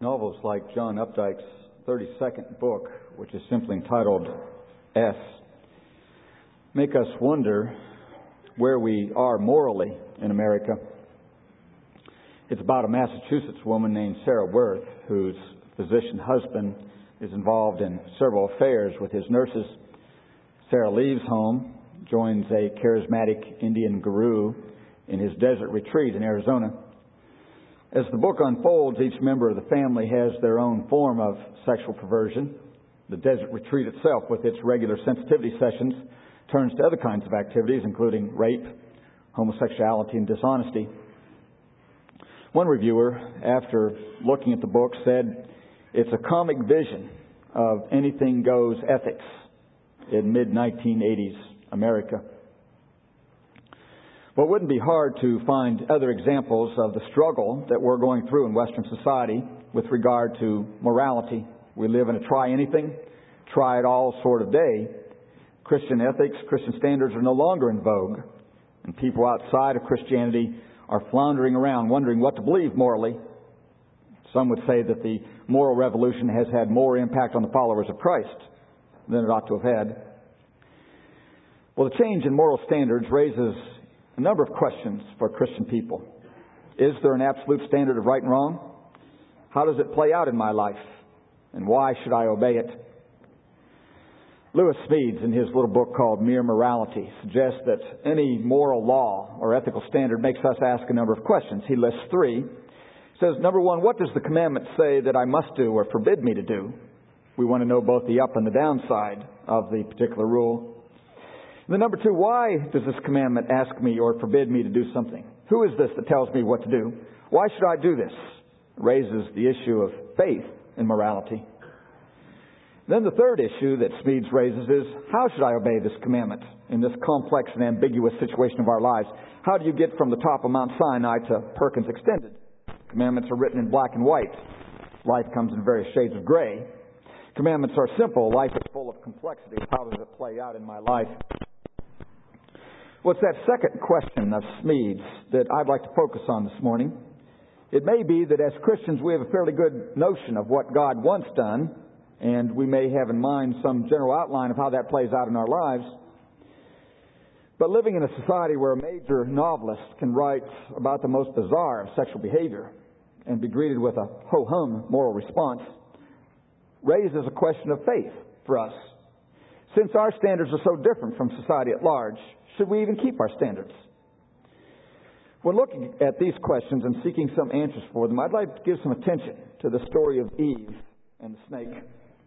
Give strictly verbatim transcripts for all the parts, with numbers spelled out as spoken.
Novels like John Updike's thirty-second book, which is simply entitled S, make us wonder where we are morally in America. It's about a Massachusetts woman named Sarah Worth, whose physician husband is involved in several affairs with his nurses. Sarah leaves home, joins a charismatic Indian guru in his desert retreat in Arizona. As the book unfolds, each member of the family has their own form of sexual perversion. The desert retreat itself, with its regular sensitivity sessions, turns to other kinds of activities, including rape, homosexuality, and dishonesty. One reviewer, after looking at the book, said it's a comic vision of anything goes ethics in mid nineteen eighties America. Well, it wouldn't be hard to find other examples of the struggle that we're going through in Western society with regard to morality. We live in a try-anything, try-it-all sort of day. Christian ethics, Christian standards are no longer in vogue, and people outside of Christianity are floundering around wondering what to believe morally. Some would say that the moral revolution has had more impact on the followers of Christ than it ought to have had. Well, the change in moral standards raises a number of questions for Christian people. Is there an absolute standard of right and wrong? How does it play out in my life? And why should I obey it? Lewis Smedes, in his little book called Mere Morality, suggests that any moral law or ethical standard makes us ask a number of questions. He lists three. He says, number one, what does the commandment say that I must do or forbid me to do? We want to know both the up and the downside of the particular rule. And then number two, why does this commandment ask me or forbid me to do something? Who is this that tells me what to do? Why should I do this? It raises the issue of faith in morality. Then the third issue that Smedes raises is, how should I obey this commandment in this complex and ambiguous situation of our lives? How do you get from the top of Mount Sinai to Perkins Extended? Commandments are written in black and white. Life comes in various shades of gray. Commandments are simple. Life is full of complexity. How does it play out in my life? Well, it's that second question of Smedes that I'd like to focus on this morning. It may be that as Christians we have a fairly good notion of what God wants done, and we may have in mind some general outline of how that plays out in our lives. But living in a society where a major novelist can write about the most bizarre of sexual behavior and be greeted with a ho-hum moral response raises a question of faith for us. Since our standards are so different from society at large, should we even keep our standards? When looking at these questions and seeking some answers for them, I'd like to give some attention to the story of Eve and the snake.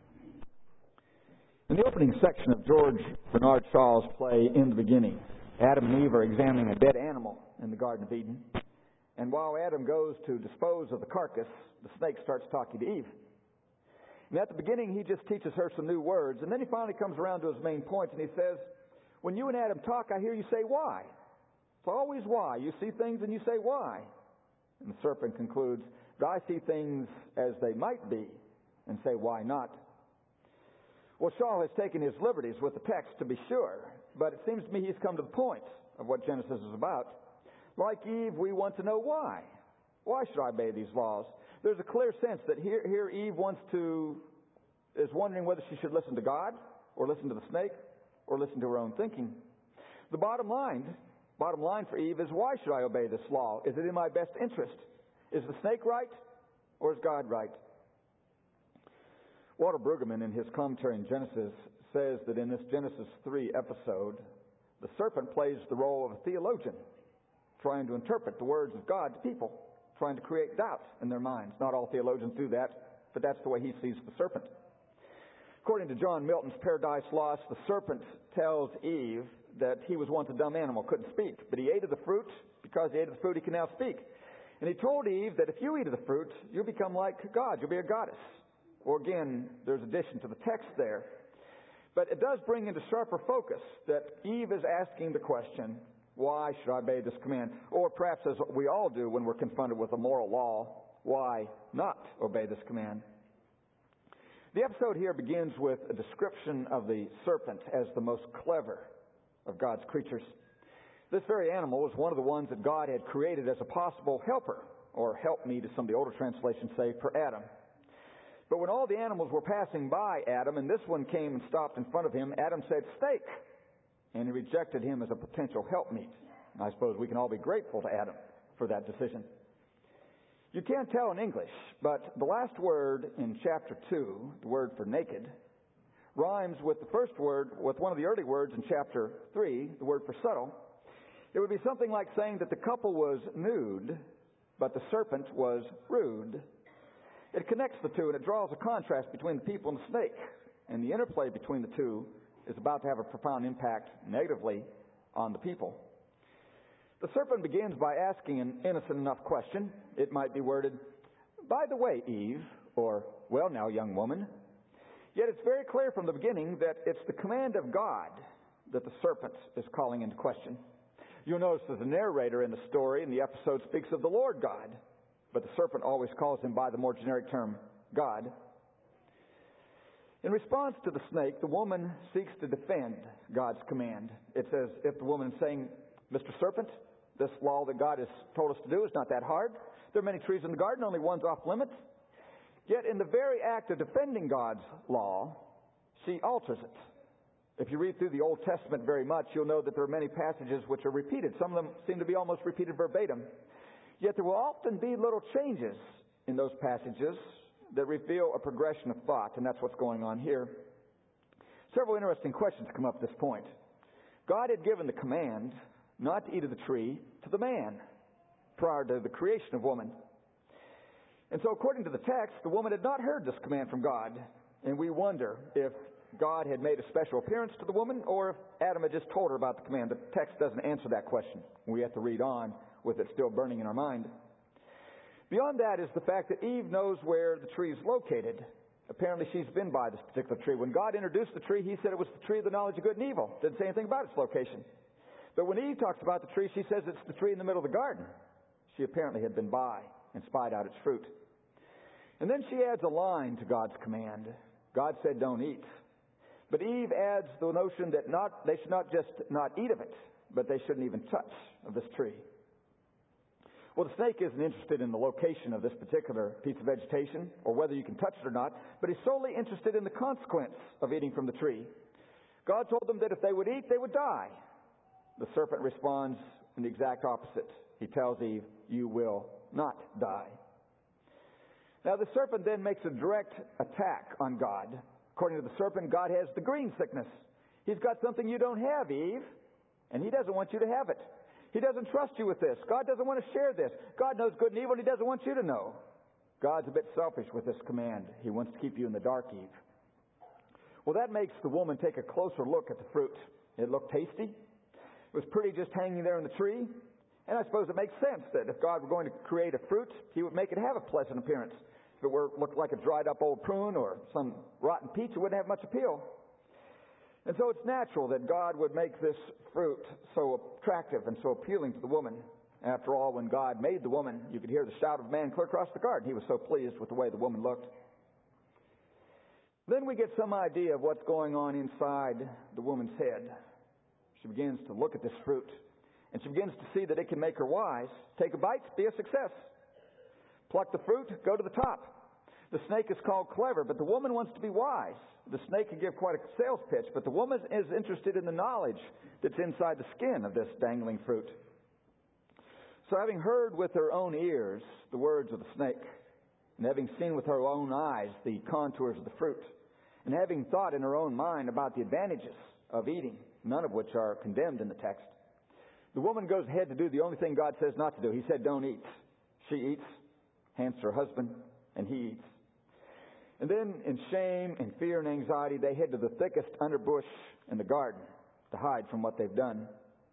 In the opening section of George Bernard Shaw's play, In the Beginning, Adam and Eve are examining a dead animal in the Garden of Eden. And while Adam goes to dispose of the carcass, the snake starts talking to Eve. And at the beginning, he just teaches her some new words. And then he finally comes around to his main point and he says, when you and Adam talk, I hear you say why. It's always why. You see things and you say why. And the serpent concludes, but I see things as they might be and say why not. Well, Shaw has taken his liberties with the text, to be sure, but it seems to me he's come to the point of what Genesis is about. Like Eve, we want to know why. Why should I obey these laws? There's a clear sense that here, here Eve wants to, is wondering whether she should listen to God or listen to the snake or listen to her own thinking. The bottom line, bottom line for Eve is, why should I obey this law? Is it in my best interest? Is the snake right or is God right? Walter Brueggemann, in his commentary in Genesis, says that in this Genesis three episode, the serpent plays the role of a theologian, trying to interpret the words of God to people, trying to create doubt in their minds. Not all theologians do that, but that's the way he sees the serpent. According to John Milton's Paradise Lost, the serpent tells Eve that he was once a dumb animal, couldn't speak, but he ate of the fruit. Because he ate of the fruit, he can now speak. And he told Eve that if you eat of the fruit, you'll become like God. You'll be a goddess. Or again, there's addition to the text there. But it does bring into sharper focus that Eve is asking the question, why should I obey this command? Or perhaps as we all do when we're confronted with a moral law, why not obey this command? The episode here begins with a description of the serpent as the most clever of God's creatures. This very animal was one of the ones that God had created as a possible helper, or helpmeet, as some of the older translations say, for Adam. But when all the animals were passing by Adam, and this one came and stopped in front of him, Adam said, "Snake," and he rejected him as a potential helpmeet. I suppose we can all be grateful to Adam for that decision. You can't tell in English, but the last word in chapter two, the word for naked, rhymes with the first word, with one of the early words in chapter three, the word for subtle. It would be something like saying that the couple was nude, but the serpent was rude. It connects the two, and it draws a contrast between the people and the snake. And the interplay between the two is about to have a profound impact negatively on the people. The serpent begins by asking an innocent enough question. It might be worded, "By the way, Eve," or, "Well now, young woman." Yet it's very clear from the beginning that it's the command of God that the serpent is calling into question. You'll notice that the narrator in the story, in the episode, speaks of the Lord God, but the serpent always calls him by the more generic term, God. In response to the snake, the woman seeks to defend God's command. It's as if the woman is saying, "Mister Serpent, this law that God has told us to do is not that hard. There are many trees in the garden, only one's off limits." Yet in the very act of defending God's law, she alters it. If you read through the Old Testament very much, you'll know that there are many passages which are repeated. Some of them seem to be almost repeated verbatim. Yet there will often be little changes in those passages that reveal a progression of thought, and that's what's going on here. Several interesting questions come up at this point. God had given the command not to eat of the tree to the man prior to the creation of woman. And so according to the text, the woman had not heard this command from God. And we wonder if God had made a special appearance to the woman or if Adam had just told her about the command. The text doesn't answer that question. We have to read on with it still burning in our mind. Beyond that is the fact that Eve knows where the tree is located. Apparently she's been by this particular tree. When God introduced the tree, He said it was the tree of the knowledge of good and evil. Didn't say anything about its location. But when Eve talks about the tree, she says it's the tree in the middle of the garden. She apparently had been by and spied out its fruit. And then she adds a line to God's command. God said, "Don't eat." But Eve adds the notion that not they should not just not eat of it, but they shouldn't even touch of this tree. Well, the snake isn't interested in the location of this particular piece of vegetation or whether you can touch it or not, but he's solely interested in the consequence of eating from the tree. God told them that if they would eat, they would die. The serpent responds in the exact opposite. He tells Eve, "You will not die." Now the serpent then makes a direct attack on God. According to the serpent, God has the green sickness. He's got something you don't have, Eve, and He doesn't want you to have it. He doesn't trust you with this. God doesn't want to share this. God knows good and evil, and He doesn't want you to know. God's a bit selfish with this command. He wants to keep you in the dark, Eve. Well, that makes the woman take a closer look at the fruit. It looked tasty. It was pretty just hanging there in the tree. And I suppose it makes sense that if God were going to create a fruit, He would make it have a pleasant appearance. If it were looked like a dried up old prune or some rotten peach, it wouldn't have much appeal. And so it's natural that God would make this fruit so attractive and so appealing to the woman. After all, when God made the woman, you could hear the shout of man clear across the garden. He was so pleased with the way the woman looked. Then we get some idea of what's going on inside the woman's head. She begins to look at this fruit, and she begins to see that it can make her wise. Take a bite, be a success. Pluck the fruit, go to the top. The snake is called clever, but the woman wants to be wise. The snake can give quite a sales pitch, but the woman is interested in the knowledge that's inside the skin of this dangling fruit. So having heard with her own ears the words of the snake, and having seen with her own eyes the contours of the fruit, and having thought in her own mind about the advantages of eating, none of which are condemned in the text, the woman goes ahead to do the only thing God says not to do. He said, "Don't eat." She eats, hands to her husband, and he eats. And then in shame and fear and anxiety, they head to the thickest underbush in the garden to hide from what they've done.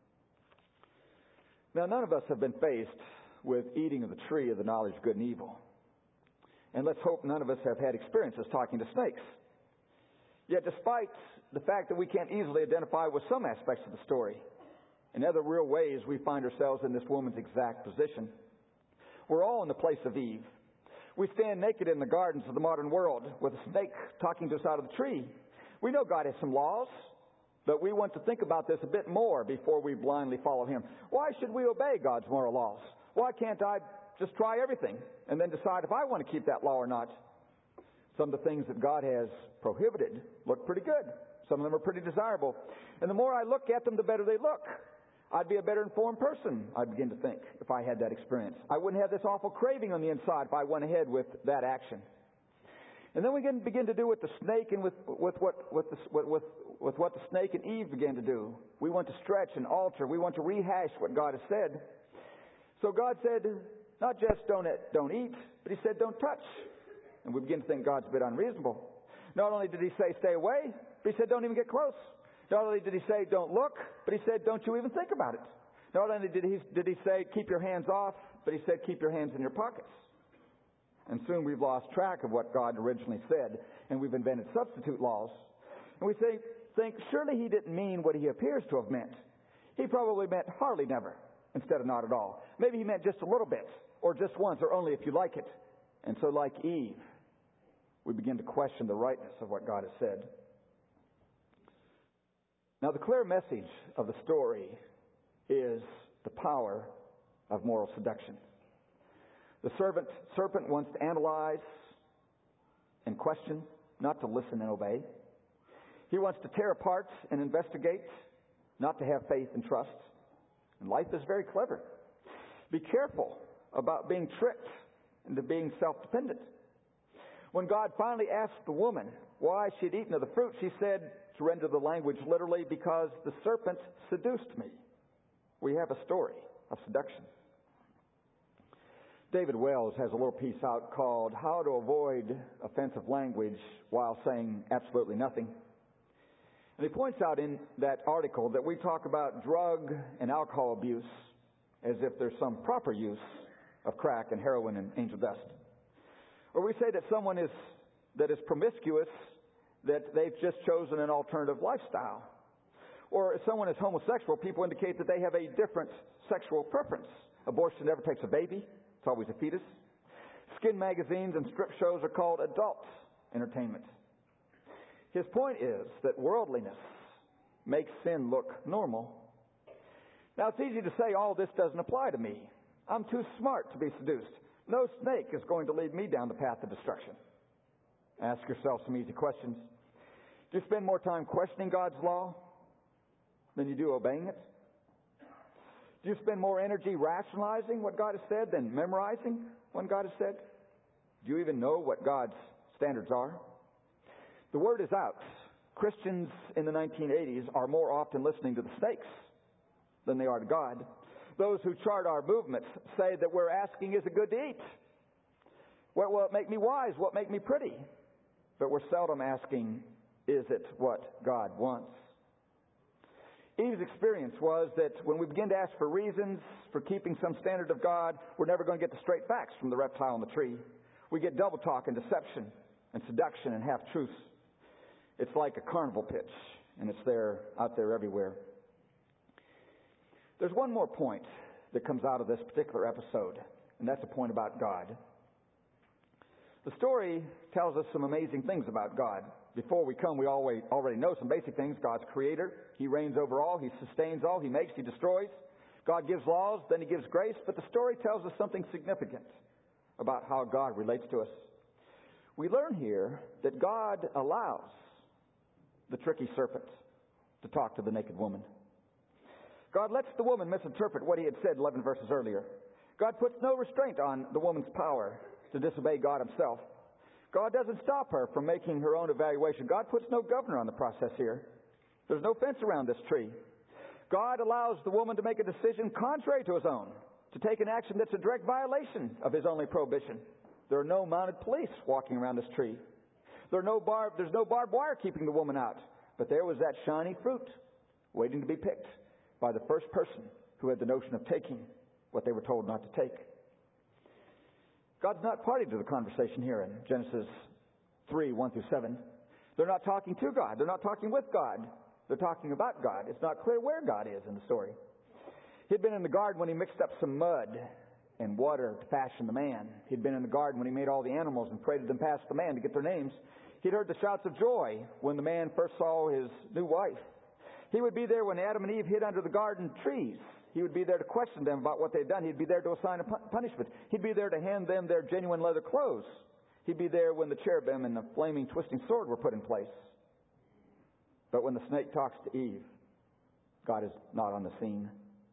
Now, none of us have been faced with eating of the tree of the knowledge of good and evil. And let's hope none of us have had experiences talking to snakes. Yet despite the fact that we can't easily identify with some aspects of the story, in other real ways we find ourselves in this woman's exact position. We're all in the place of Eve. We stand naked in the gardens of the modern world with a snake talking to us out of the tree. We know God has some laws, but we want to think about this a bit more before we blindly follow Him. Why should we obey God's moral laws? Why can't I just try everything and then decide if I want to keep that law or not? Some of the things that God has prohibited look pretty good. Some of them are pretty desirable. And the more I look at them, the better they look. I'd be a better informed person, I begin to think, if I had that experience. I wouldn't have this awful craving on the inside if I went ahead with that action. And then we can begin to do with the snake and with, with, what, with, the, with, with, with what the snake and Eve began to do. We want to stretch and alter. We want to rehash what God has said. So God said, not just don't, don't eat, but He said don't touch. And we begin to think God's a bit unreasonable. Not only did He say stay away, but He said don't even get close. Not only did He say don't look, but He said don't you even think about it. Not only did He, did he say keep your hands off, but He said keep your hands in your pockets. And soon we've lost track of what God originally said, and we've invented substitute laws. And we say, think surely He didn't mean what He appears to have meant. He probably meant hardly never instead of not at all. Maybe He meant just a little bit, or just once, or only if you like it. And so like Eve, we begin to question the rightness of what God has said. Now, the clear message of the story is the power of moral seduction. The serpent, serpent wants to analyze and question, not to listen and obey. He wants to tear apart and investigate, not to have faith and trust. And life is very clever. Be careful about being tricked into being self-dependent. When God finally asked the woman why she had eaten of the fruit, she said, to render the language literally, because the serpent seduced me. We have a story of seduction. David Wells has a little piece out called How to Avoid Offensive Language While Saying Absolutely Nothing. And he points out in that article that we talk about drug and alcohol abuse as if there's some proper use of crack and heroin and angel dust. Or we say that someone is that is promiscuous, that they've just chosen an alternative lifestyle. Or if someone is homosexual, people indicate that they have a different sexual preference. Abortion never takes a baby. It's always a fetus. Skin magazines and strip shows are called adult entertainment. His point is that worldliness makes sin look normal. Now, it's easy to say all this doesn't apply to me. I'm too smart to be seduced. No snake is going to lead me down the path of destruction. Ask yourself some easy questions. Do you spend more time questioning God's law than you do obeying it? Do you spend more energy rationalizing what God has said than memorizing what God has said? Do you even know what God's standards are? The word is out. Christians in the nineteen eighties are more often listening to the snakes than they are to God. Those who chart our movements say that we're asking, is it good to eat? What will it make me wise? What will make me pretty? But we're seldom asking, is it what God wants? Eve's experience was that when we begin to ask for reasons for keeping some standard of God, we're never going to get the straight facts from the reptile on the tree. We get double talk and deception and seduction and half-truths. It's like a carnival pitch, and it's there, out there everywhere. There's one more point that comes out of this particular episode, and that's a point about God. The story tells us some amazing things about God. Before we come, we already know some basic things. God's creator. He reigns over all. He sustains all. He makes. He destroys. God gives laws. Then He gives grace. But the story tells us something significant about how God relates to us. We learn here that God allows the tricky serpent to talk to the naked woman. God lets the woman misinterpret what He had said eleven verses earlier. God puts no restraint on the woman's power to disobey God Himself. God doesn't stop her from making her own evaluation. God puts no governor on the process here. There's no fence around this tree. God allows the woman to make a decision contrary to His own, to take an action that's a direct violation of His only prohibition. There are no mounted police walking around this tree. There are no bar- there's no barbed wire keeping the woman out. But there was that shiny fruit waiting to be picked by the first person who had the notion of taking what they were told not to take. God's not party to the conversation here in Genesis three, one through seven. They're not talking to God. They're not talking with God. They're talking about God. It's not clear where God is in the story. He'd been in the garden when He mixed up some mud and water to fashion the man. He'd been in the garden when He made all the animals and paraded them past the man to get their names. He'd heard the shouts of joy when the man first saw his new wife. He would be there when Adam and Eve hid under the garden trees. He would be there to question them about what they'd done. He'd be there to assign a punishment. He'd be there to hand them their genuine leather clothes. He'd be there when the cherubim and the flaming, twisting sword were put in place. But when the snake talks to Eve, God is not on the scene.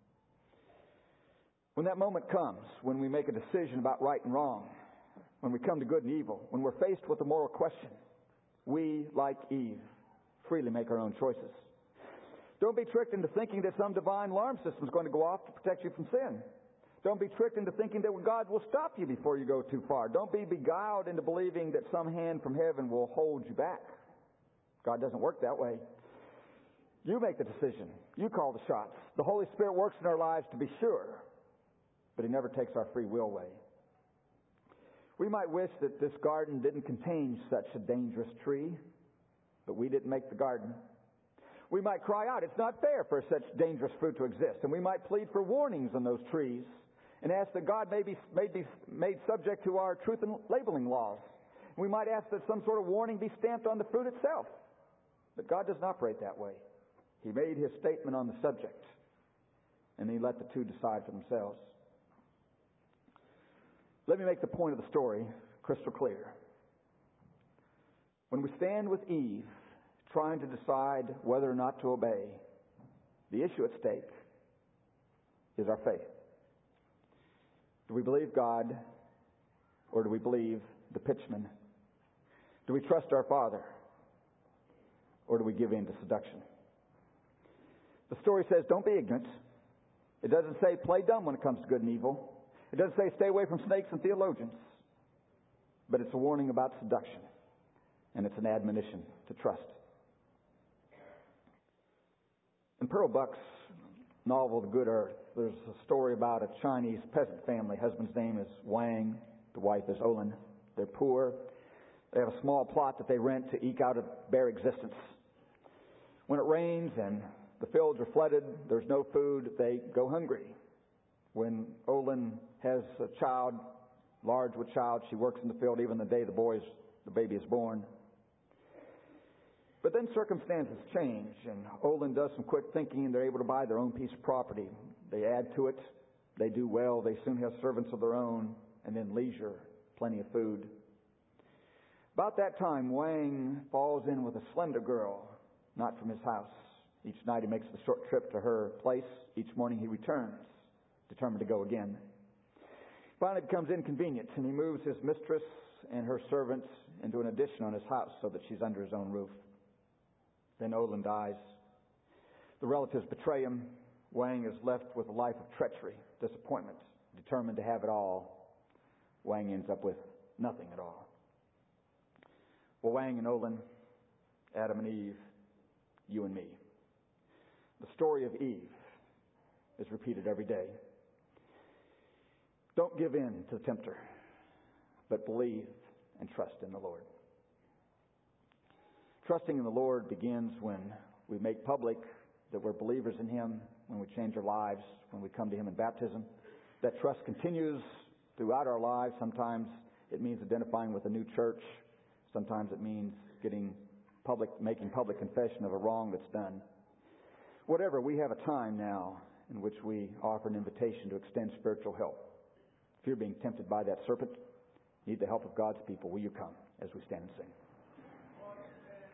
When that moment comes, when we make a decision about right and wrong, when we come to good and evil, when we're faced with a moral question, we, like Eve, freely make our own choices. Don't be tricked into thinking that some divine alarm system is going to go off to protect you from sin. Don't be tricked into thinking that God will stop you before you go too far. Don't be beguiled into believing that some hand from heaven will hold you back. God doesn't work that way. You make the decision. You call the shots. The Holy Spirit works in our lives to be sure, but He never takes our free will away. We might wish that this garden didn't contain such a dangerous tree, but we didn't make the garden. We might cry out, it's not fair for such dangerous fruit to exist. And we might plead for warnings on those trees and ask that God may be made, be made subject to our truth and labeling laws. We might ask that some sort of warning be stamped on the fruit itself. But God doesn't operate that way. He made His statement on the subject, and He let the two decide for themselves. Let me make the point of the story crystal clear. When we stand with Eve, trying to decide whether or not to obey, the issue at stake is our faith. Do we believe God, or do we believe the pitchman? Do we trust our Father, or do we give in to seduction? The story says, don't be ignorant. It doesn't say play dumb when it comes to good and evil. It doesn't say stay away from snakes and theologians. But it's a warning about seduction, and it's an admonition to trust. In Pearl Buck's novel, The Good Earth, there's a story about a Chinese peasant family. Husband's name is Wang. The wife is Olin. They're poor. They have a small plot that they rent to eke out a bare existence. When it rains and the fields are flooded, there's no food, they go hungry. When Olin has a child, large with child, she works in the field even the day the boy's, the baby is born. But then circumstances change, and Olin does some quick thinking, and they're able to buy their own piece of property. They add to it. They do well. They soon have servants of their own, and then leisure, plenty of food. About that time, Wang falls in with a slender girl, not from his house. Each night he makes the short trip to her place. Each morning he returns, determined to go again. Finally it becomes inconvenient, and he moves his mistress and her servants into an addition on his house so that she's under his own roof. Then Olin dies. The relatives betray him. Wang is left with a life of treachery, disappointment, determined to have it all. Wang ends up with nothing at all. Well, Wang and Olin, Adam and Eve, you and me. The story of Eve is repeated every day. Don't give in to the tempter, but believe and trust in the Lord. Trusting in the Lord begins when we make public that we're believers in Him, when we change our lives, when we come to Him in baptism. That trust continues throughout our lives. Sometimes it means identifying with a new church. Sometimes it means getting public, making public confession of a wrong that's done. Whatever, we have a time now in which we offer an invitation to extend spiritual help. If you're being tempted by that serpent, need the help of God's people, will you come as we stand and sing?